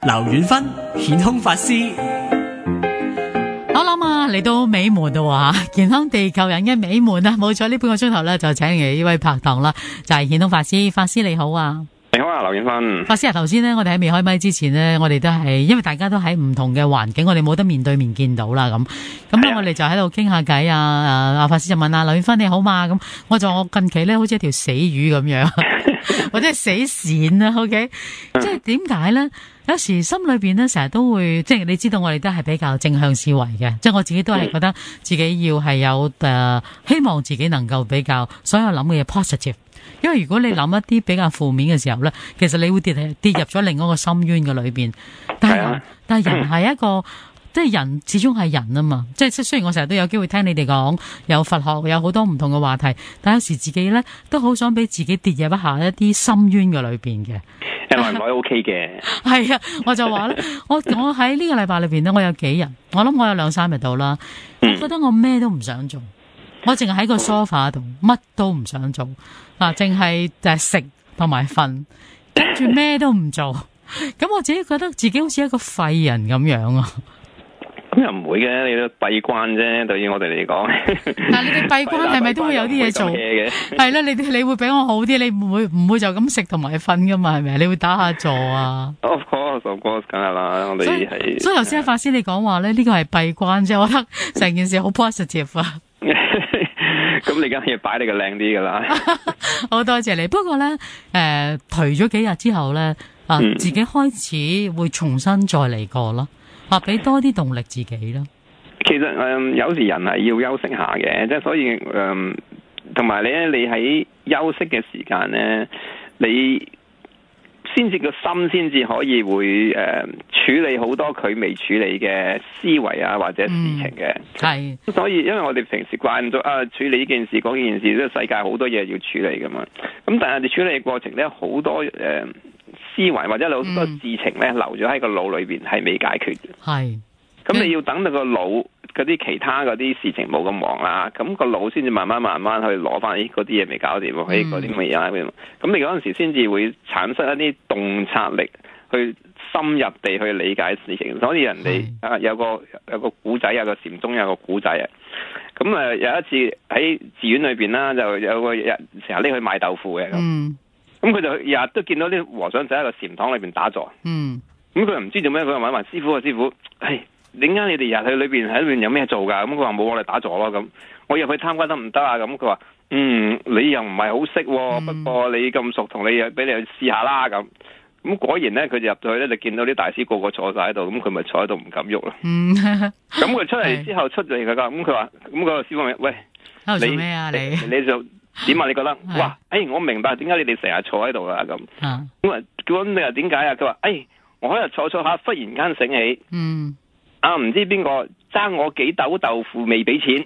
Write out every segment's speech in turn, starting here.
劉遠芬顯空法師， 我諗啊，嚟到美門啦喎，健康地球人嘅美門啊，冇錯，呢半個鐘頭咧就請嚟呢位拍檔啦，就係顯空法師。法師你好啊。 你好啊，劉遠芬。 法師啊，頭先咧，我哋喺未開麥之前咧，我哋都係因為大家都喺唔同嘅環境，我哋冇得面對面見到啦，咁咧，我哋就喺度傾下偈啊。阿法師就問啊，劉遠芬你好嘛？咁我近期咧好似一條死魚咁樣，或者係死線啦。OK，即係點解咧？有時心裏邊咧成日都會，即係你知道我哋都係比較正向思維嘅，即係我自己都係覺得自己要係有希望自己能夠比較所有諗嘅嘢 positive。因為如果你諗一啲比較負面嘅時候咧，其實你會跌入咗另一個深淵嘅裏邊。但係人係一個，即係人始終係人啊嘛。即係雖然我成日都有機會聽你哋講有佛學有好多唔同嘅話題，但有時自己咧都好想俾自己跌入一下一啲深淵嘅裏邊嘅。 耐唔耐 OK 嘅。 係啊，我就話咧，我喺呢個禮拜裏邊咧，我有幾日，我諗我有2-3日到啦。我覺得我咩都唔想做，我淨係喺個 sofa 度，乜都唔想做。嗱，淨係就係食同埋瞓，跟住咩都唔做，咁我自己覺得自己好似一個廢人咁樣啊！ 咁又唔會嘅，你都閉關啫，對於我哋嚟講。 但係你哋閉關係咪都會有啲嘢做？係啦，你會比我好啲，你唔會就咁食同埋瞓噶嘛？係咪？你會打下坐啊 ？Of course，梗係啦，我哋係。 所以頭先法師你講話咧，呢個係閉關啫，我覺得成件事好 positive 啊！ 咁你梗係要擺你個靚啲噶啦。 好多謝你。不過咧，頹咗幾日之後咧，自己開始會重新再嚟過咯，俾多啲動力自己咯。 其實有時人係要休息下嘅，即係所以同埋你喺休息嘅時間咧，你先至個心先至可以會處理好多佢未處理嘅思維啊或者事情嘅。係，所以因為我哋平時慣咗處理呢件事嗰件事，呢個世界好多嘢要處理噶嘛。咁但係你處理嘅過程咧，好多思維或者好多事情咧留咗喺個腦裏邊係未解決嘅。係，咁你要等到個腦嗰啲其他嗰啲事情冇咁忙啦，咁個腦先至慢慢去攞翻嗰啲嘢未搞掂，嗰啲乜嘢啊，咁你嗰陣時先至會產生一啲洞察力，去深入地去理解事情。所以人哋有個古仔，有個禪宗有個古仔啊。咁有一次喺寺院裏邊啦，就有個人成日拎去賣豆腐嘅。咁佢就日日都見到啲和尚仔喺個禪堂裏邊打坐。咁佢又唔知做咩，佢就問埋師傅啊，師傅，點解你哋入去裏邊有咩做㗎？咁佢話冇，我哋打坐咯。咁我入去參加得唔得啊？咁佢話你又唔係好識，不過你咁熟，同你俾你去試下啦。咁果然咧，佢就入到去咧，就見到啲大師個個坐晒喺度，咁佢咪坐喺度唔敢喐咯。咁佢出嚟之後出嚟佢話，咁佢話咁個師傅問，喂， 你做咩啊？ 你就點啊？你覺得？哇！我明白點解你哋成日坐喺度啦。咁咁你又點解啊？佢話我喺度坐下，忽然間醒起。唔知邊個爭我幾斗豆腐未俾錢，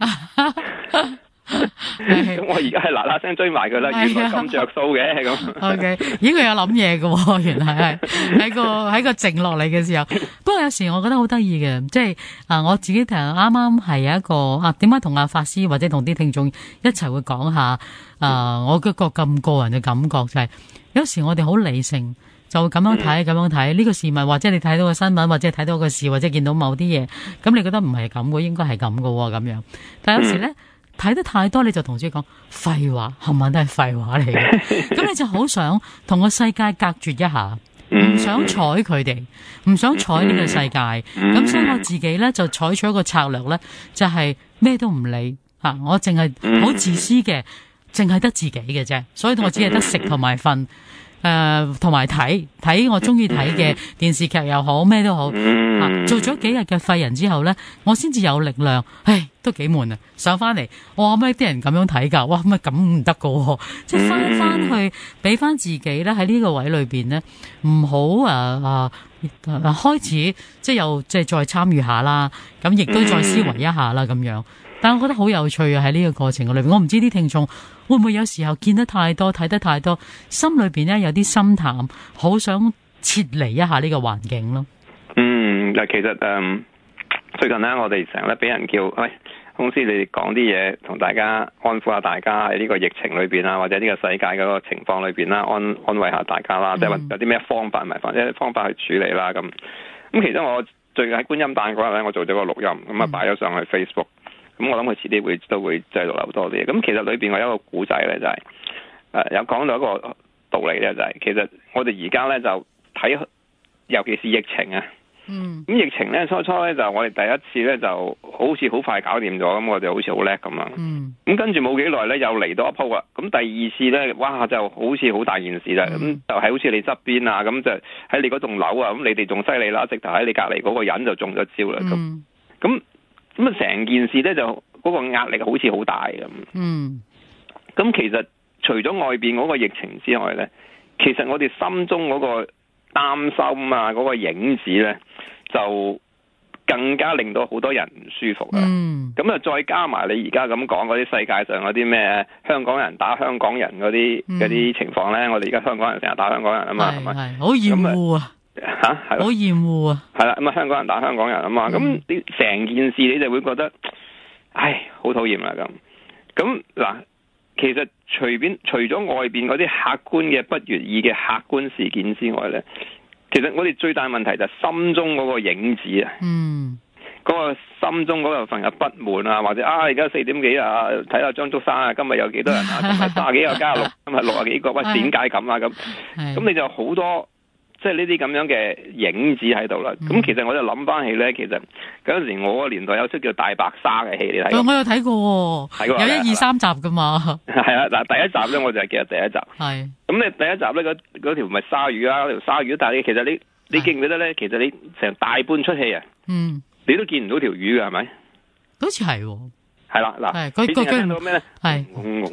咁我而家係嗱嗱聲追埋佢啦，原來咁着數嘅咁。OK， 咦，佢有諗嘢嘅，原來係喺個靜落嚟嘅時候。不過有時我覺得好得意嘅，即係我自己啱啱係有一個點解同阿法師或者同啲聽眾一齊會講下我嗰個咁個人嘅感覺就係，有時我哋好理性。就會咁樣睇呢個事物，或者你睇到個新聞，或者睇到個事，或者見到某啲嘢，咁你覺得唔係咁嘅，應該係咁嘅咁樣。但有時咧睇得太多，你就同自己講廢話，冚唪唥都係廢話嚟嘅。咁你就好想同個世界隔絕一下，唔想睬佢哋，唔想睬呢個世界。咁所以我自己咧就採取一個策略咧，就係咩都唔理我淨係好自私嘅，淨係得自己嘅啫。所以我只係得食同埋瞓。同埋睇我中意睇嘅電視劇又好，咩都好，做咗幾日嘅廢人之後咧，我先至有力量。都幾悶啊！上翻嚟，我話咩啲人咁樣睇噶？哇，乜咁唔得噶？即係翻去俾翻自己咧，喺呢個位裏邊咧，唔好開始即係又即係再參與下啦。咁亦都再思維一下啦，咁樣。但我覺得好有趣啊！喺呢個過程裏邊，我唔知啲聽眾會唔會有時候見得太多、睇得太多，心裏邊咧有啲心淡，好想撤離一下呢個環境咯。 嗱，其實最近咧，我哋成日俾人叫，喂， 公司你哋講啲嘢，同大家安撫下大家喺呢個疫情裏邊啊，或者呢個世界嗰個情況裏邊啦，安慰下大家啦，即係有啲咩方法，或者方法去處理啦咁。咁其實我最近喺觀音誕嗰日咧，我做咗個錄音，咁啊擺咗上去 Facebook。咁我諗佢遲啲都會繼續留多啲。咁其實裏邊我有一個古仔咧，就係有講到一個道理咧，就係其實我哋而家咧就睇，尤其是疫情啊。咁疫情咧初咧就我哋第一次咧就好似好快搞掂咗，咁我哋好似好叻咁樣。咁跟住冇幾耐咧又嚟到一鋪啦。咁第二次咧，哇就好似好大件事啦。咁就係好似你側邊啊，咁就喺你嗰棟樓啊，咁你哋仲犀利啦，直頭喺你隔離嗰個人就中咗招啦。咁啊成件事咧就嗰個壓力好似好大咁。咁其實除咗外邊嗰個疫情之外咧，其實我哋心中嗰個擔心啊，嗰個影子咧，就更加令到好多人唔舒服啊！咁啊，再加埋你而家咁講嗰啲世界上嗰啲咩香港人打香港人嗰啲情況咧，我哋而家香港人成日打香港人啊嘛，係咪？ 好厭惡啊！ 嚇，係咯， 好厭惡啊！係啦，咁啊，香港人打香港人啊嘛，咁你成件事你就會覺得，唉，好討厭啦咁。咁嗱，其實除咗外邊嗰啲客觀嘅不如意嘅客觀事件之外咧，其實我哋最大問題就係心中嗰個影子啊，嗰個心中嗰份嘅不滿啊，或者而家4點幾啊，睇下張竹山啊，今日有幾多人啊，今日30幾個加6，今日60幾個，喂點解咁啊咁你就好多即係呢啲咁樣嘅影子喺度啦。咁其實我就諗翻起咧，其實嗰陣時我個年代有出叫大白鯊嘅戲，你睇過？ 我有睇過，有1、2、3集噶嘛。係啊，嗱第一集咧我就係記得第一集。係。咁你第一集咧嗰條咪鯊魚啊，嗰條鯊魚，但係其實你記唔記得咧？其實你成大半出戲啊，你都見唔到條魚嘅係咪？ 好似係喎。係啦，嗱，佢聽到咩咧？係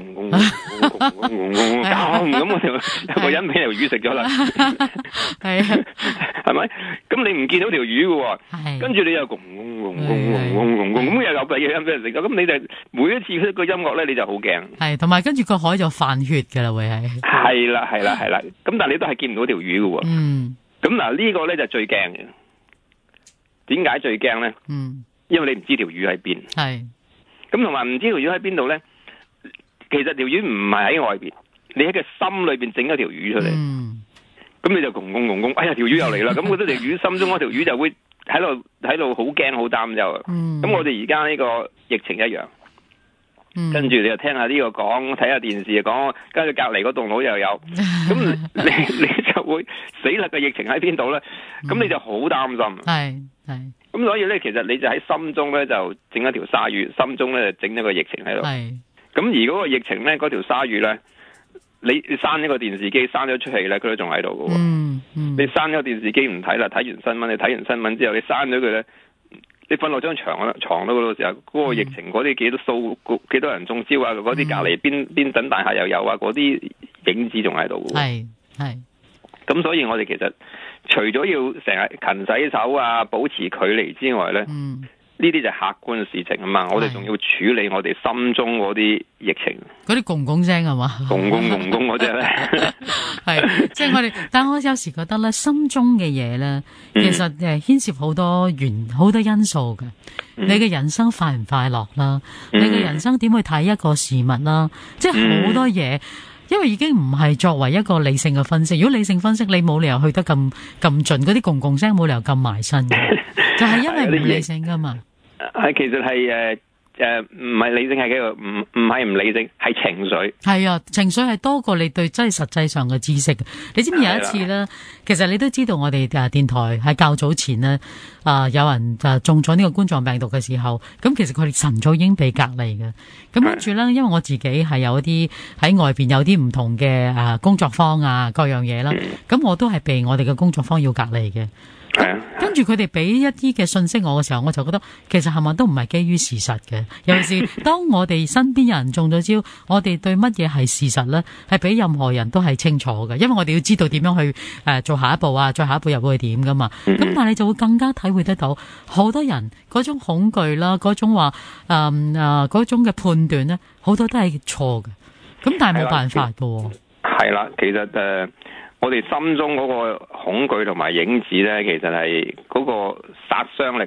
咁我條有個人俾條魚食咗啦，係啊，係咪？咁你唔見到條魚嘅喎，跟住你又咁又有俾嘢俾人食咗，咁你就每一次個音樂咧，你就好驚。係，同埋跟住個海就泛血㗎啦，會係。係啦，咁但係你都係見唔到條魚嘅喎。咁嗱呢個咧就最驚嘅。點解最驚咧？因為你唔知條魚喺邊。係。咁同埋唔知條魚喺邊度咧？其實條魚唔係喺外邊，你喺個心裏邊整咗條魚出嚟。咁你就拱，哎呀條魚又嚟啦！咁嗰條魚心中嗰條魚就會喺度好驚好擔憂。咁我哋而家呢個疫情一樣。跟住你又聽下呢個講，睇下電視講，跟住隔離嗰棟樓又有。咁你就會死啦！個疫情喺邊度咧？咁你就好擔心。係。咁所以咧，其實你就喺心中咧就整一條鯊魚，心中咧就整一個疫情喺度。係。咁而嗰個疫情咧，嗰條鯊魚咧，你閂咗個電視機，閂咗出戲咧，佢都仲喺度嘅。你閂咗個電視機唔睇啦，睇完新聞，你睇完新聞之後，你閂咗佢咧，你瞓落張床度嗰度時候，嗰個疫情嗰啲幾多人中招啊？嗰啲隔離邊等大廈又有啊？嗰啲影子仲喺度。係。咁所以我哋其實除咗要成日勤洗手啊，保持距離之外咧，呢啲就係客觀嘅事情啊嘛。我哋仲要處理我哋心中嗰啲疫情，嗰啲拱聲係嘛？拱嗰隻咧，係即係我哋。但係我有時覺得咧，心中嘅嘢咧，其實牽涉好多因素嘅。你嘅人生快唔快樂啦？你嘅人生點去睇一個事物啦？即係好多嘢。因為已經唔係作為一個理性嘅分析，如果理性分析，你冇理由去得咁盡，嗰啲拱聲冇理由咁埋身嘅，就係因為唔理性噶嘛。其實係唔係理性，係叫唔係唔理性，係情緒。係啊，情緒係多過你對真係實際上嘅知識。你知唔知有一次咧？其實你都知道我哋電台喺較早前咧，有人中咗呢個冠狀病毒嘅時候，咁其實佢哋晨早已經被隔離嘅。咁跟住咧，因為我自己係有一啲喺外邊有啲唔同嘅工作坊啊，各樣嘢啦，咁我都係被我哋嘅工作坊要隔離嘅。跟住佢哋俾一啲嘅信息我嘅時候，我就覺得其實係咪都唔係基於事實嘅。尤其是當我哋身邊有人中咗招，我哋對乜嘢係事實呢？係比任何人都係清楚嘅，因為我哋要知道點樣去做下一步啊，再下一步入去點噶嘛。咁但係你就會更加體會得到好多人嗰種恐懼啦，嗰種話嗰種嘅判斷呢，好多都係錯嘅。咁但係冇辦法㗎。係啦，其實我哋心中嗰個恐懼同埋影子咧，其實係嗰個殺傷力啊，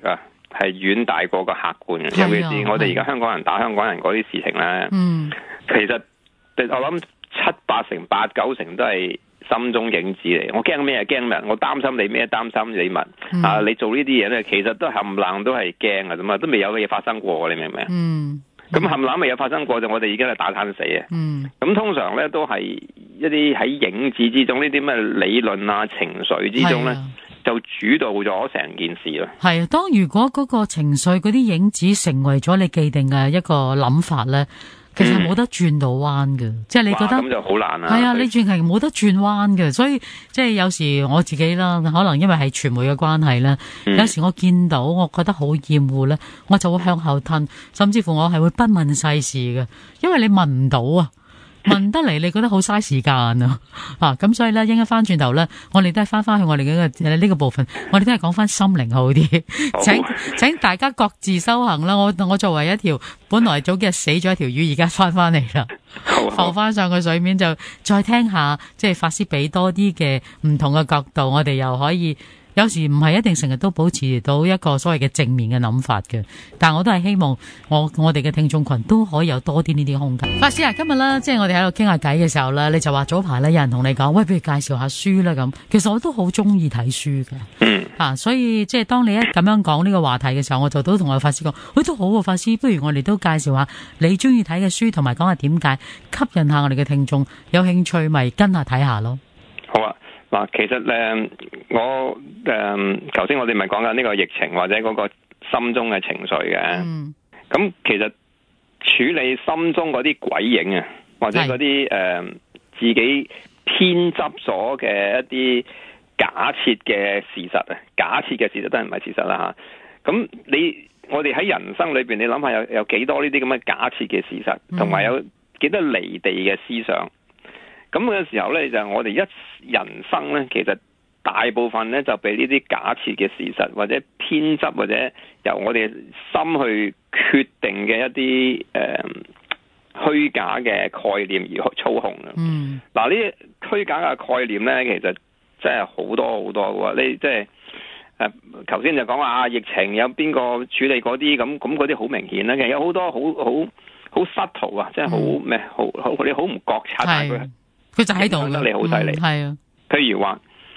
係遠大過個客觀嘅，尤其是我哋而家香港人打香港人嗰啲事情咧，其實我諗7、8成、8、9成都係心中影子嚟。我驚咩？驚乜？我擔心你咩？擔心你乜？你做呢啲嘢咧，其實都冚唪唥都係驚嘅啫嘛，都未有嘅嘢發生過，你明唔明？咁冚唪唥未有發生過，就我哋已經係打攤死嘅。咁通常咧都係一啲喺影子之中，呢啲咩理論啊、情緒之中咧，就主導咗成件事咯。 係啊，當如果嗰個情緒嗰啲影子成為咗你既定嘅一個諗法咧，其實冇得轉到彎嘅，即係你覺得咁就好難啦。 係啊，你轉係冇得轉彎嘅，所以即係有時我自己啦，可能因為係傳媒嘅關係啦，有時我見到我覺得好厭惡咧，我就會向後褪，甚至乎我係會不問世事嘅，因為你問唔到啊。問得嚟，你覺得好嘥時間啊！咁所以咧，應該翻轉頭咧，我哋都係翻去我哋嘅呢個部分，我哋都係講翻心靈好啲。請大家各自修行啦。我作為一條本來早幾日死咗一條魚，而家翻嚟啦，浮翻上個水面，就再聽下，即係法師俾多啲嘅唔同嘅角度，我哋又可以。有時唔係一定成日都保持到一個所謂嘅正面嘅諗法嘅，但我都係希望我哋嘅聽眾群都可以有多啲呢啲空間。法師啊，今日咧即係我哋喺度傾下偈嘅時候咧，你就話早排咧有人同你講，喂，不如介紹下書啦咁。其實我都好中意睇書嘅，所以即係當你一咁樣講呢個話題嘅時候，我就都同我法師講，喂，都好啊，法師，不如我哋都介紹下你中意睇嘅書，同埋講下點解吸引下我哋嘅聽眾，有興趣咪跟下睇下咯。 好啊。嗱，其實我頭先我哋咪講緊呢個疫情或者嗰個心中嘅情緒嘅，咁其實處理心中嗰啲鬼影啊，或者嗰啲自己偏執咗嘅一啲假設嘅事實啊，假設嘅事實都係唔係事實啦嚇。咁我哋喺人生裏邊，你諗下有幾多呢啲咁嘅假設嘅事實，同埋有幾多離地嘅思想。咁嘅時候咧，就我哋人生咧，其實大部分咧就被呢啲假設嘅事實，或者偏執，或者由我哋心去決定嘅一啲虛假嘅概念而操控啦。嗱，呢啲虛假嘅概念咧，其實真係好多好多嘅。你即係頭先就講話疫情有邊個處理嗰啲咁嗰啲好明顯啦。其實有好多好失途啊，即係好咩好你好唔覺察佢。 佢就喺度嘅，你好犀利。 係啊， 譬如話，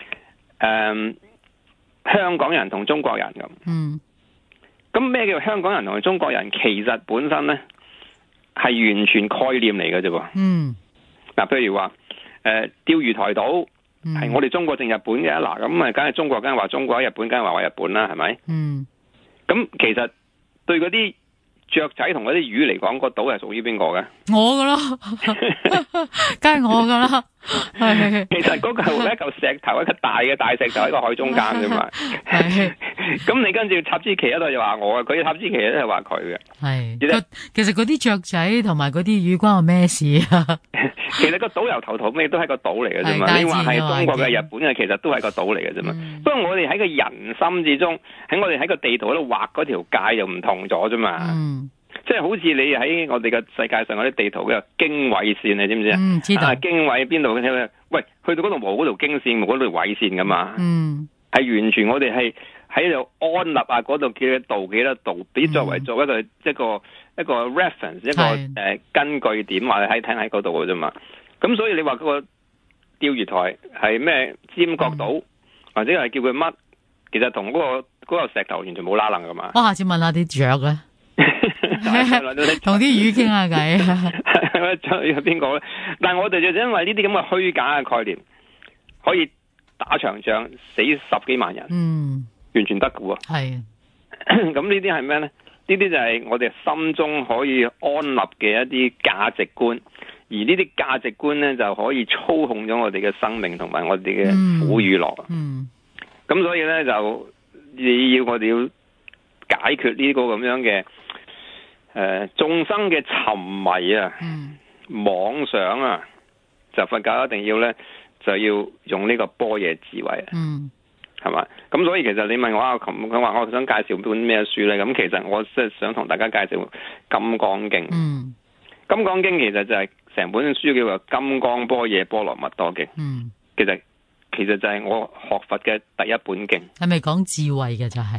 香港人同中國人咁。咁咩叫香港人同中國人？其實本身咧係完全概念嚟嘅啫噃。嗱，譬如話，釣魚台島係我哋中國定日本嘅，嗱咁啊，梗係中國，梗係話中國；日本梗係話日本啦，係咪？咁其實對嗰啲雀仔同嗰啲魚嚟講，個島係屬於邊個嘅？ 我噶啦，梗係我噶啦。 其實嗰嚿一嚿石頭，一個大嘅大石頭喺個海中間啫嘛。咁你跟住插支旗喺度就話我，佢插支旗都係話佢嘅。係， 其實嗰啲雀仔同埋嗰啲魚關我咩事啊？ 其實個島由頭到尾都係個島嚟嘅啫嘛。你話係中國嘅、日本嘅，其實都係個島嚟嘅啫嘛。不過我哋喺個人心之中，我哋喺個地圖嗰度畫嗰條界又唔同咗啫嘛。即係好似你喺我哋嘅世界上嗰啲地圖嘅經緯線，你知唔知啊？知道。經緯邊度？喂，去到嗰度冇嗰條經線，冇嗰條緯線噶嘛？係完全我哋係喺度安立啊，嗰度幾多度，俾作為做一個 reference， 一個根據點話你聽喺嗰度嘅啫嘛。咁所以你話嗰個釣魚台係咩尖角島，或者係叫佢乜？其實同嗰個石頭完全冇拉楞噶嘛。 我下次問下啲雀啊。同啲魚傾下偈， 有邊個咧？但係我哋就因為呢啲咁嘅虛假嘅概念，可以打場仗死10幾萬人，完全得嘅喎。係，咁呢啲係咩咧？呢啲就係我哋心中可以安立嘅一啲價值觀，而呢啲價值觀咧就可以操控咗我哋嘅生命同埋我哋嘅苦與樂。咁所以咧就我哋要解決呢個咁樣嘅。眾生嘅沉迷啊，妄想啊，就佛教一定要咧，就要用呢個般若智慧啊，係嘛？咁所以其實你問我啊，佢話我想介紹本咩書咧？咁其實我即係想同大家介紹《金剛經》。金剛經其實就係成本書叫做《金剛般若波羅蜜多經》。其實就係我學佛嘅第一本經。 係咪講智慧嘅就係？ 係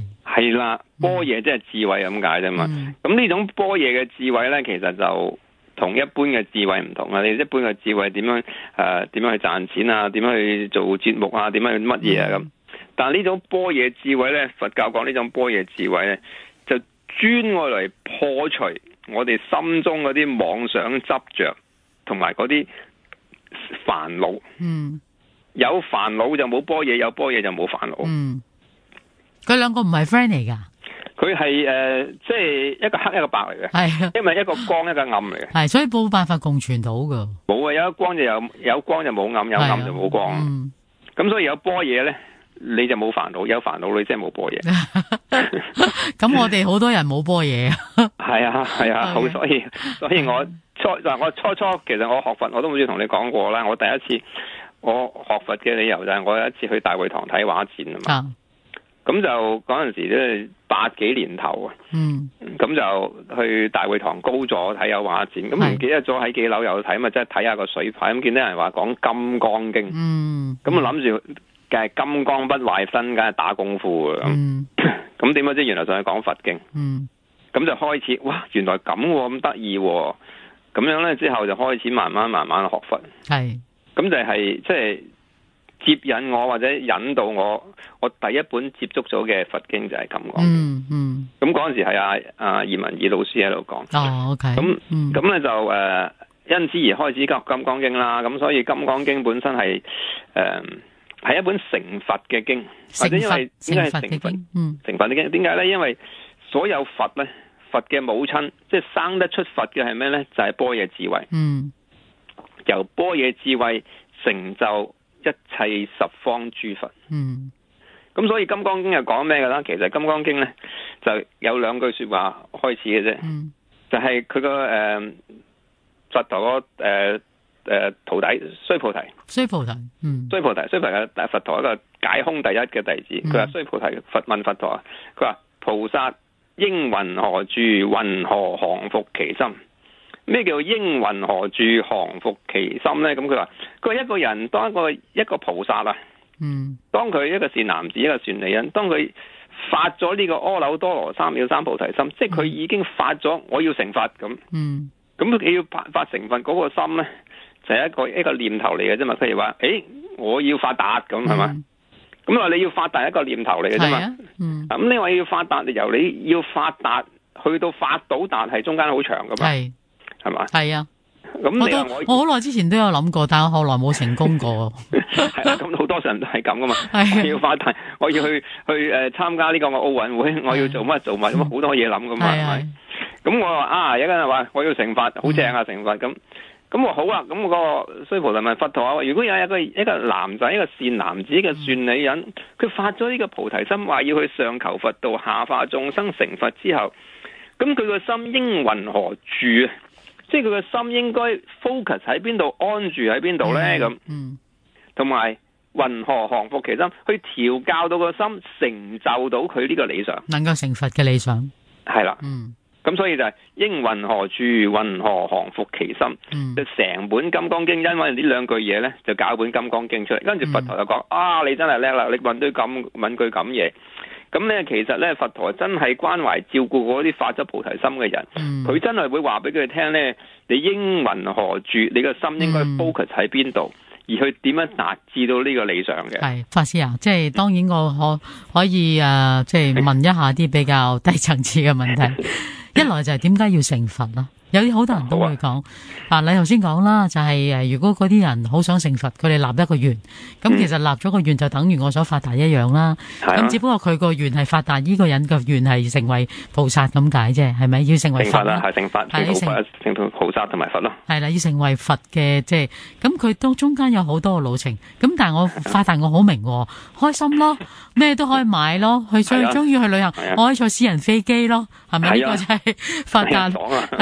係啦，般若即係智慧咁解啫嘛。咁呢種般若嘅智慧咧，其實就同一般嘅智慧唔同啊！你一般嘅智慧點樣點樣去賺錢啊？點樣去做節目啊？點樣去乜嘢啊咁？但係呢種般若智慧咧，佛教講呢種般若智慧咧，就專愛嚟破除我哋心中嗰啲妄想執着同埋嗰啲煩惱。有煩惱就冇般若，有般若就冇煩惱。 佢兩個唔係 friend 嚟噶。 佢係即係一個黑一個白嚟嘅，係，因為一個光一個暗嚟嘅， 係，所以冇辦法共存到噶。冇啊，有光就有光就冇暗，有暗就冇光。咁所以有般若咧，你就冇煩惱；有煩惱你即係冇般若。 咁我哋好多人冇般若。 係啊，好，所以我初初其實我學佛我都好似同你講過啦。我第一次我學佛嘅理由就係我有一次去大會堂睇畫展啊嘛。咁就嗰陣時咧80幾年頭啊，咁就去大會堂高座睇有畫展，咁唔記得咗喺幾樓有睇，咪即係睇下個水牌，咁見到人話講《金剛經》，咁啊諗住梗係金剛不壞身，梗係打功夫嘅咁點解知原來就係講佛經，咁就開始哇，原來咁得意，咁樣咧之後就開始慢慢學佛，係，咁就係即係接引我或者引導我第一本接觸咗嘅佛經就係《金剛經》。咁嗰陣時係阿葉文義老師喺度講。哦 ，OK。咁咧就因此而開始教《金剛經》啦。咁所以《金剛經》本身係係一本成佛嘅經，或者因為點解係成佛？成佛嘅經點解咧？因為所有佛咧，佛嘅母親即係生得出佛嘅係咩咧？就係般若智慧。由般若智慧成就一切十方諸佛。咁所以《金剛經》又講咩嘅啦？其實《金剛經》咧就有兩句說話開始嘅啫，就係佢個佛陀個徒弟須菩提嘅佛陀一個解空第一嘅弟子。佢話須菩提佛問佛陀，佢話菩薩應云何住？云何降伏其心？咩叫應云何住降伏其心咧？咁佢話一個人當一個菩薩啊，當佢一個善男子一個善女人，當佢發咗呢個阿耨多羅三藐三菩提心，即係佢已經發咗我要成佛咁。咁佢要發成佛嗰個心咧，就係一個念頭嚟嘅啫嘛。譬如話，我要發達咁係嘛？咁話你要發達一個念頭嚟嘅啫嘛。咁你話要發達，由你要發達去到發到達係中間好長噶嘛？係嘛？係啊。咁我好耐之前都有諗過，但係我後來冇成功過。 係啦，咁好多人都係咁噶嘛。我要發達，我要去參加呢個奧運會，我要做乜，咁好多嘢諗噶嘛，係咪？咁我話有個人話我要成佛，好正啊，成佛咁我好啊。咁個須菩提問佛陀，如果有一個男仔，一個善男子，一個善女人，佢發咗呢個菩提心，話要去上求佛道，下化眾生成佛之後，咁佢個心應云何住？即係佢個心應該 focus 喺邊度，安住喺邊度咧？咁，同埋云何降伏其心，去調教到個心，成就到佢呢個理想， 能夠成佛嘅理想， 係啦。咁所以就係應云何住，云何降伏其心。就成本《金剛經》，因為呢兩句嘢咧，就搞本《金剛經》出嚟。跟住佛陀就講：你真係叻啦！你問句咁嘢。咁咧，其實咧，佛陀真係關懷照顧嗰啲發咗菩提心嘅人，佢真係會話俾佢哋聽咧，你應云何住？你個心應該 focus 喺邊度，而去點樣達至到呢個理想嘅。係法師啊，即係當然我可以即係問一下啲比較低層次嘅問題。一來就係點解要成佛啦？有啲好多人都會講，你頭先講啦，就係如果嗰啲人好想成佛，佢哋立一個願，咁其實立咗個願就等於我想發達一樣啦。咁只不過佢個願係發達，呢個人嘅願係成為菩薩咁解啫，係咪？要成為佛啦，係成佛， 成菩薩同埋佛咯。係啦， 要成為佛嘅，即係咁佢都中間有好多個路程。咁但係我發達我好明，開心咯，咩都可以買咯，去最中意去旅行，我可以坐私人飛機咯，係咪？呢個就係發達，係啦，好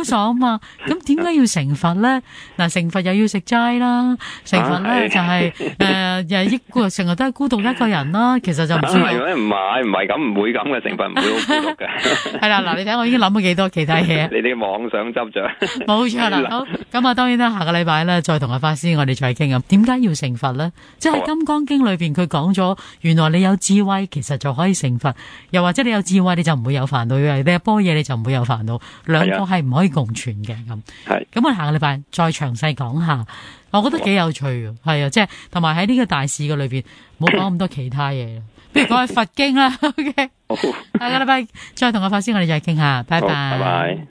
好爽啊嘛。咁點解要成佛咧？嗱，成佛又要食齋啦，成佛咧就係又係成日都係孤獨一個人啦。其實就唔需要。 唔係咁，唔會咁嘅，成佛唔會好孤獨嘅。 係啦，嗱，你睇我已經諗咗幾多其他嘢。 你哋妄想執着。 冇錯啦。好，咁啊，當然啦，下個禮拜咧再同阿法師我哋再傾啊。點解要成佛咧？即係《金剛經》裏邊佢講咗，原來你有智慧，其實就可以成佛。又或者你有智慧，你就唔會有煩惱嘅；你有般若，你就唔會有煩惱。兩個係唔可以共存嘅咁。係。咁我下個禮拜再詳細講下，我覺得幾有趣嘅，係啊，即係同埋喺呢個大事嘅裏邊，冇講咁多其他嘢，不如講下佛經啦。OK，下個禮拜再同阿法師我哋再傾下，拜拜。拜拜。